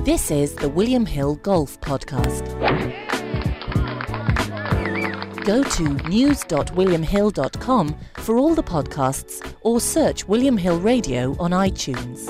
This is the William Hill Golf Podcast. Go to news.williamhill.com for all the podcasts or search William Hill Radio on iTunes.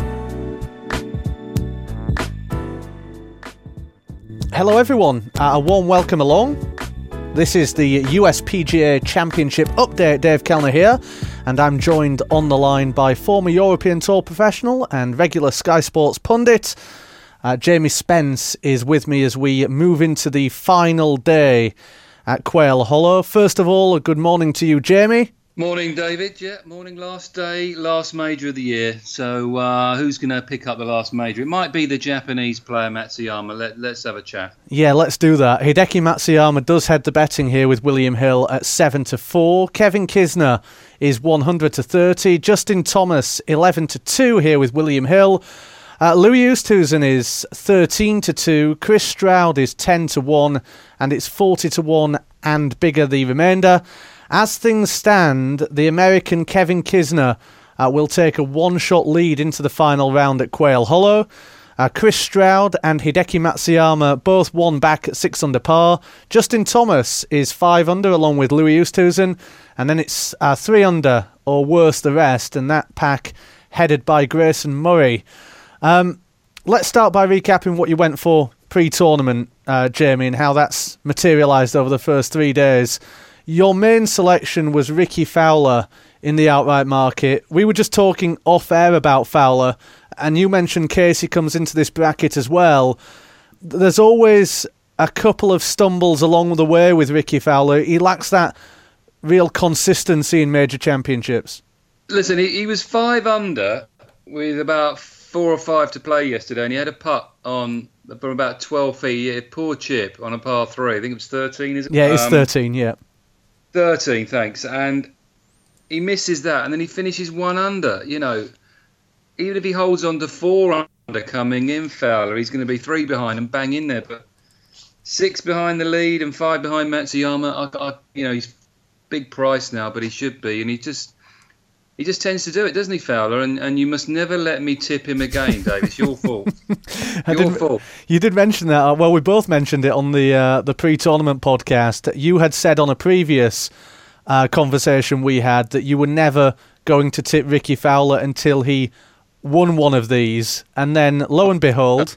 Hello everyone, a warm welcome along. This is the USPGA Championship update. Dave Kellner here, and I'm joined on the line by former European Tour professional and regular Sky Sports pundit. Jamie Spence is with me as we move into the final day at Quail Hollow. First of all, a good morning to you, Jamie. Morning, David. Yeah, morning. Last day, last major of the year. So who's going to pick up the last major? It might be the Japanese player Matsuyama. Let's have a chat. Yeah, let's do that. Hideki Matsuyama does head the betting here with William Hill at 7-4. Kevin Kisner is 100-30. Justin Thomas 11-2 here with William Hill. Louis Oosthuizen is 13-2, Chris Stroud is 10-1, and it's 40-1 and bigger the remainder. As things stand, the American Kevin Kisner will take a one-shot lead into the final round at Quail Hollow. Chris Stroud and Hideki Matsuyama both one back at 6 under par. Justin Thomas is 5 under along with Louis Oosthuizen, and then it's 3 under or worse the rest, and that pack headed by Grayson Murray. Let's start by recapping what you went for pre-tournament, Jamie, and how that's materialised over the first 3 days. Your main selection was Rickie Fowler in the outright market. We were just talking off-air about Fowler, and you mentioned Casey comes into this bracket as well. There's always a couple of stumbles along the way with Rickie Fowler. He lacks that real consistency in major championships. Listen, he was 5 under with about 4 or 5 to play yesterday, and he had a putt on from about 12 feet. He had a poor chip on a par 3. I think it was 13, is it? Yeah, it's 13, yeah. 13, thanks. And he misses that, and then he finishes 1 under. You know, even if he holds on to 4 under coming in, Fowler, he's going to be 3 behind and bang in there. But 6 behind the lead and 5 behind Matsuyama. He's big price now, but he should be. And he just tends to do it, doesn't he, Fowler? And you must never let me tip him again, Dave. It's your fault. Your fault. You did mention that. Well, we both mentioned it on the pre-tournament podcast. You had said on a previous conversation we had that you were never going to tip Rickie Fowler until he won one of these. And then, lo and behold,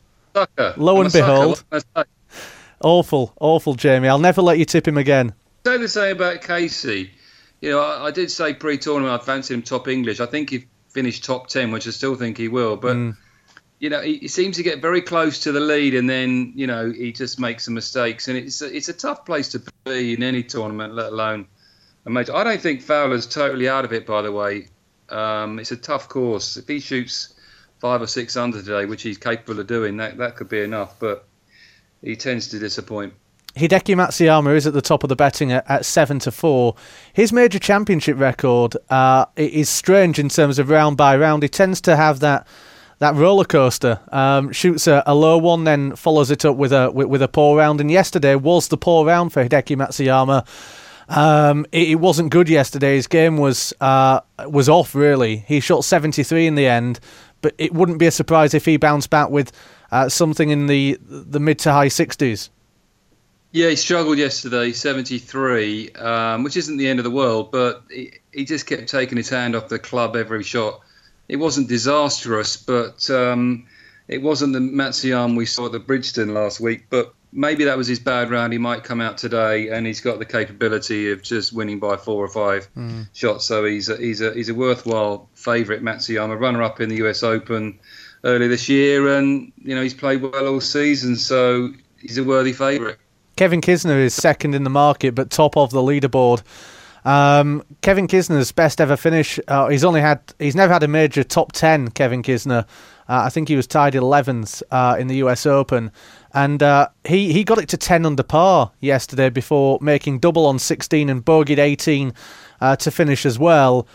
awful, Jamie. I'll never let you tip him again. Say the same about Casey. You know, I did say pre-tournament I fancied him top English. I think he finished top 10, which I still think he will. But, you know, he seems to get very close to the lead and then, you know, he just makes some mistakes. And it's a tough place to be in any tournament, let alone a major. I don't think Fowler's totally out of it, by the way. It's a tough course. If he shoots 5 or 6 under today, which he's capable of doing, that could be enough. But he tends to disappoint. Hideki Matsuyama is at the top of the betting at 7-4. His major championship record is strange in terms of round by round. He tends to have that roller coaster. Shoots a low one, then follows it up with a poor round. And yesterday was the poor round for Hideki Matsuyama. It wasn't good yesterday. His game was off really. He shot 73 in the end, but it wouldn't be a surprise if he bounced back with something in the mid to high 60s. Yeah, he struggled yesterday, 73, which isn't the end of the world, but he just kept taking his hand off the club every shot. It wasn't disastrous, but it wasn't the Matsuyama we saw at the Bridgestone last week. But maybe that was his bad round. He might come out today, and he's got the capability of just winning by 4 or 5 shots. So he's a worthwhile favourite, Matsuyama, runner-up in the US Open earlier this year, and you know he's played well all season, so he's a worthy favourite. Kevin Kisner is second in the market, but top of the leaderboard. Kevin Kisner's best ever finish. He's never had a major top 10. Kevin Kisner. I think he was tied 11th in the US Open, and he got it to 10 under par yesterday before making double on 16 and bogeyed 18 to finish as well.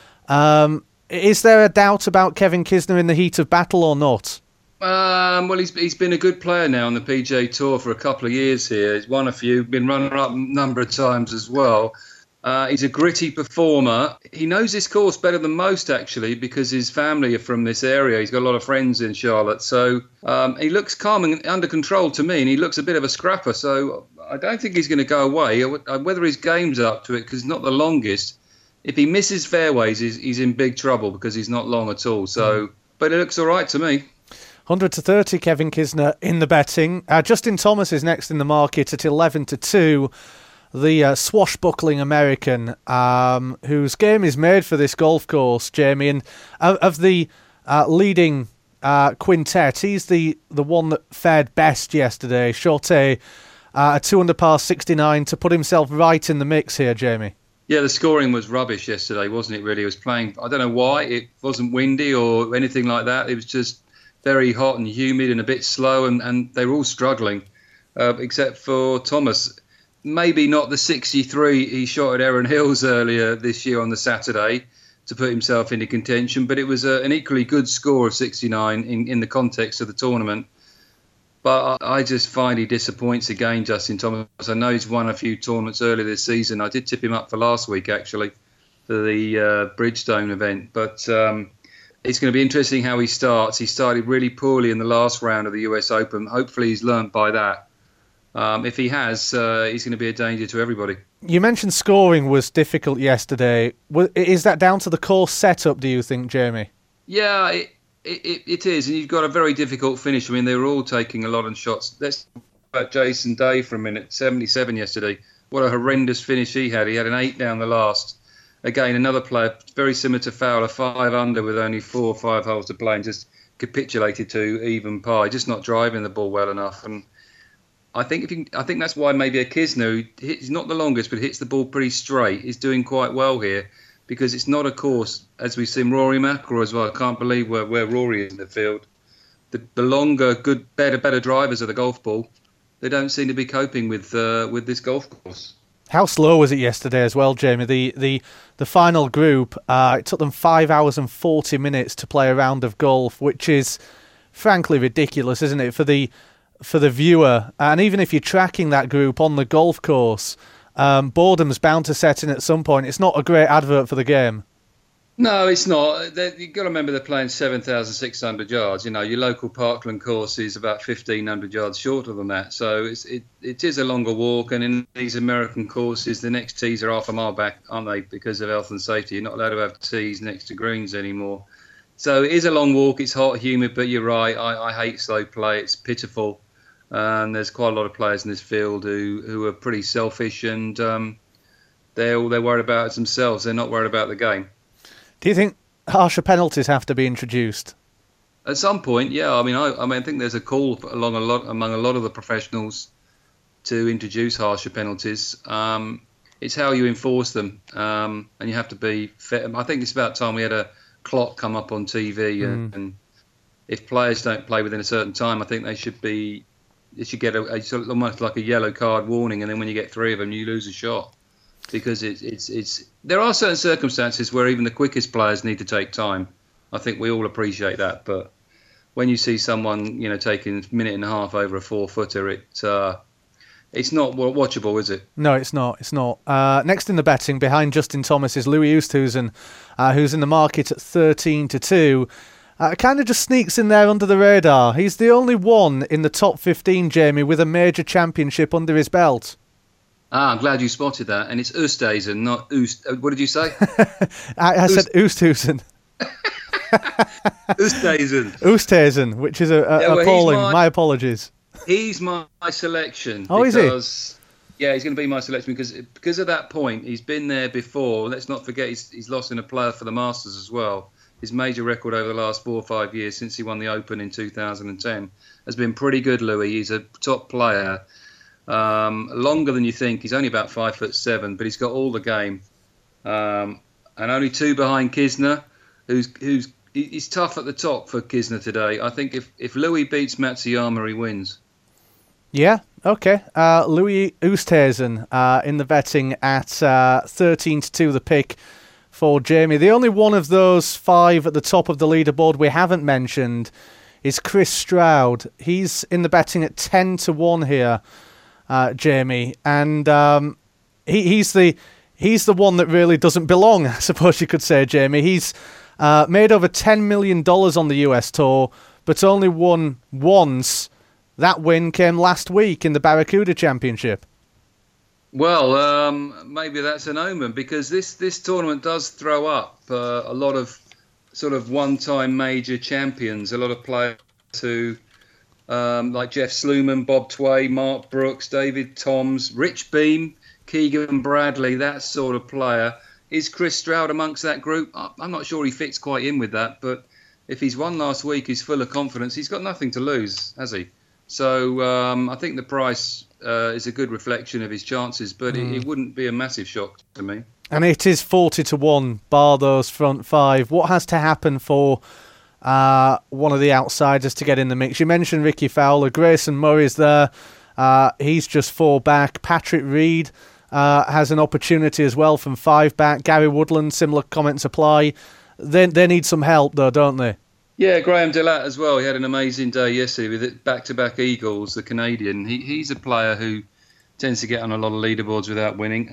Is there a doubt about Kevin Kisner in the heat of battle or not? Well, he's been a good player now on the PGA Tour for a couple of years here. He's won a few, been runner-up a number of times as well. He's a gritty performer. He knows this course better than most, actually, because his family are from this area. He's got a lot of friends in Charlotte. So he looks calm and under control to me, and he looks a bit of a scrapper. So I don't think he's going to go away. Whether his game's up to it, because he's not the longest. If he misses fairways, he's in big trouble because he's not long at all. So, but it looks all right to me. 100 to 30, Kevin Kisner in the betting. Justin Thomas is next in the market at 11 to 2. The swashbuckling American, whose game is made for this golf course, Jamie. And of the leading quintet, he's the one that fared best yesterday. Shot a 200 par 69 to put himself right in the mix here, Jamie. Yeah, the scoring was rubbish yesterday, wasn't it, really? It was playing, I don't know why, it wasn't windy or anything like that. It was just very hot and humid and a bit slow, and they were all struggling, except for Thomas. Maybe not the 63 he shot at Erin Hills earlier this year on the Saturday to put himself into contention, but it was an equally good score of 69 in the context of the tournament. But I just find he disappoints again, Justin Thomas. I know he's won a few tournaments earlier this season. I did tip him up for last week, actually, for the Bridgestone event. But it's going to be interesting how he starts. He started really poorly in the last round of the US Open. Hopefully he's learnt by that. If he has, he's going to be a danger to everybody. You mentioned scoring was difficult yesterday. Is that down to the course setup, do you think, Jamie? Yeah, it is. And you've got a very difficult finish. I mean, they were all taking a lot of shots. Let's talk about Jason Day for a minute. 77 yesterday. What a horrendous finish he had. He had an 8 down the last. Again, another player, very similar to Fowler, 5 under with only 4 or 5 holes to play and just capitulated to even par. Just not driving the ball well enough. And I think that's why maybe a Kisner, who he's not the longest, but hits the ball pretty straight, is doing quite well here, because it's not a course, as we've seen Rory McIlroy as well. I can't believe where Rory is in the field. The longer, better drivers of the golf ball, they don't seem to be coping with this golf course. How slow was it yesterday as well, Jamie? The final group, it took them 5 hours and 40 minutes to play a round of golf, which is frankly ridiculous, isn't it, for the viewer? And even if you're tracking that group on the golf course, boredom's bound to set in at some point. It's not a great advert for the game. No, it's not. You've got to remember they're playing 7,600 yards. You know, your local Parkland course is about 1,500 yards shorter than that. So it is a longer walk. And in these American courses, the next tees are half a mile back, aren't they, because of health and safety? You're not allowed to have tees next to greens anymore. So it is a long walk. It's hot, humid, but you're right. I hate slow play. It's pitiful. And there's quite a lot of players in this field who are pretty selfish, and they're worried about it themselves. They're not worried about the game. Do you think harsher penalties have to be introduced? At some point, yeah. I mean, I think there's a call among a lot of the professionals to introduce harsher penalties. It's how you enforce them, and you have to be fair. I think it's about time we had a clock come up on TV, and if players don't play within a certain time, I think they should get a sort of almost like a yellow card warning, and then when you get 3 of them, you lose a shot. Because there are certain circumstances where even the quickest players need to take time. I think we all appreciate that, but when you see someone taking a minute and a half over a 4-footer, it's not watchable, is it? No, it's not. It's not. Next in the betting, behind Justin Thomas, is Louis Oosthuizen, who's in the market at 13 to 2. Kind of just sneaks in there under the radar. He's the only one in the top 15, Jamie, with a major championship under his belt. I'm glad you spotted that. And it's Oosthuizen, not Oost. What did you say? I said Oosthuizen. Oosthuizen, which is appalling. My apologies. He's my selection. Oh, is he? Yeah, he's going to be my selection because of that point. He's been there before. Let's not forget he's lost in a player for the Masters as well. His major record over the last 4 or 5 years since he won the Open in 2010 has been pretty good, Louis. He's a top player. Longer than you think. He's only about 5'7", but he's got all the game. And only 2 behind Kisner, he's tough at the top for Kisner today. I think if Louis beats Matsuyama, he wins. Yeah, okay. Louis Oosthuizen in the betting at 13 to 2 the pick for Jamie. The only one of those 5 at the top of the leaderboard we haven't mentioned is Chris Stroud. He's in the betting at 10 to 1 here. Jamie, and he's the he's the one that really doesn't belong, I suppose you could say, Jamie. He's made over $10 million on the US Tour, but only won once. That win came last week in the Barracuda Championship. Well, maybe that's an omen, because this tournament does throw up a lot of sort of one-time major champions, a lot of players who, like Jeff Sluman, Bob Tway, Mark Brooks, David Toms, Rich Beam, Keegan Bradley, that sort of player. Is Chris Stroud amongst that group? I'm not sure he fits quite in with that, but if he's won last week, he's full of confidence. He's got nothing to lose, has he? So I think the price is a good reflection of his chances, but it wouldn't be a massive shock to me. And it is 40-1, bar those front five. What has to happen for one of the outsiders to get in the mix? You mentioned Ricky Fowler. Grayson Murray's there. He's just 4 back. Patrick Reed has an opportunity as well from 5 back. Gary Woodland, similar comments apply. They need some help, though, don't they? Yeah, Graham Delatte as well. He had an amazing day yesterday with it, back-to-back Eagles, the Canadian. He's a player who tends to get on a lot of leaderboards without winning.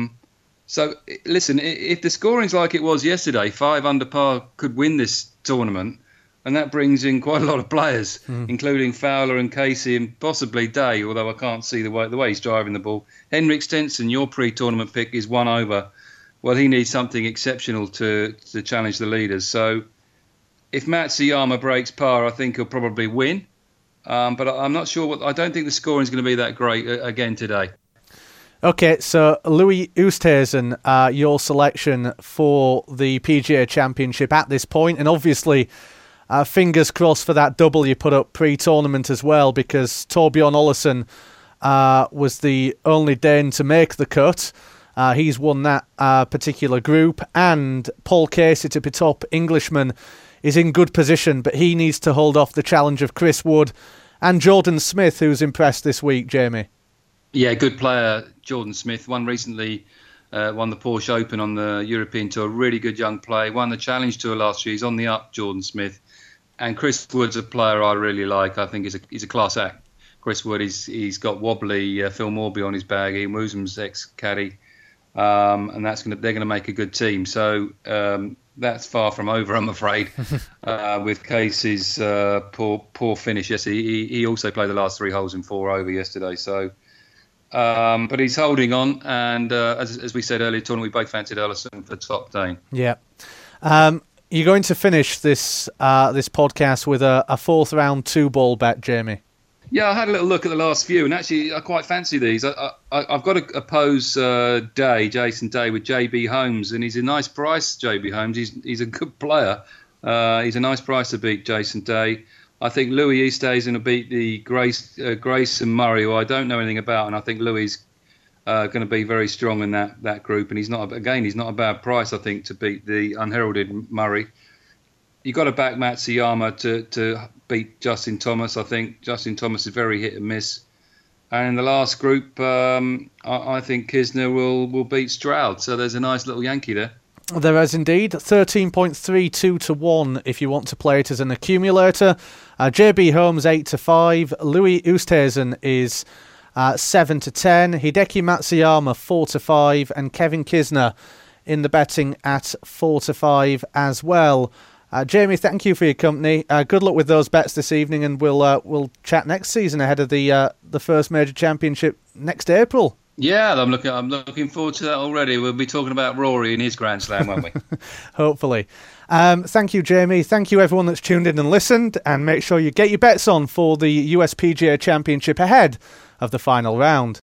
So, listen, if the scoring's like it was yesterday, 5 under par could win this tournament, and that brings in quite a lot of players, including Fowler and Casey and possibly Day, although I can't see the way he's driving the ball. Henrik Stenson, your pre-tournament pick, is 1 over. Well, he needs something exceptional to challenge the leaders. So, if Matsuyama breaks par, I think he'll probably win. But I'm not sure. I don't think the scoring is going to be that great again today. Okay, so Louis Oosthuizen, your selection for the PGA Championship at this point, and obviously fingers crossed for that double you put up pre-tournament as well, because Torbjorn Olesen was the only Dane to make the cut. He's won that particular group, and Paul Casey, to be top Englishman, is in good position, but he needs to hold off the challenge of Chris Wood and Jordan Smith, who's impressed this week, Jamie. Yeah, good player, Jordan Smith. Won recently, won the Porsche Open on the European Tour. Really good young player. Won the Challenge Tour last year. He's on the up, Jordan Smith. And Chris Wood's a player I really like. I think he's a class act. Chris Wood, he's got wobbly Phil Morby on his bag. Ian Woosham's ex-caddy. And they're going to make a good team. So that's far from over, I'm afraid, with Casey's poor finish. Yes, he also played the last 3 holes in 4 over yesterday. So, but he's holding on. And as we said earlier, tournament, we both fancied Ellison for top Dane. Yeah. You're going to finish this podcast with a 4th round 2-ball bet, Jamie. Yeah, I had a little look at the last few, and actually I quite fancy these. I've got to oppose Jason Day with JB Holmes, and he's a nice price, JB Holmes. He's a good player. He's a nice price to beat Jason Day. I think Louis Oosthuizen will beat the Grayson Murray, who I don't know anything about, and I think Louis is going to be very strong in that group. And he's not a bad price, I think, to beat the unheralded Murray. You've got to back Matsuyama to beat Justin Thomas. I think Justin Thomas is very hit and miss. And in the last group, I think Kisner will beat Stroud. So there's a nice little Yankee there. There is indeed. 13.32 to 1 if you want to play it as an accumulator. JB Holmes 8 to 5. Louis Oosthuizen is 7 to 10. Hideki Matsuyama 4 to 5. And Kevin Kisner in the betting at 4 to 5 as well. Jamie, thank you for your company. Good luck with those bets this evening, and we'll chat next season ahead of the first major championship next April. Yeah, I'm looking forward to that already. We'll be talking about Rory and his Grand Slam, won't we? Hopefully. Thank you, Jamie. Thank you, everyone that's tuned in and listened, and make sure you get your bets on for the USPGA Championship ahead of the final round.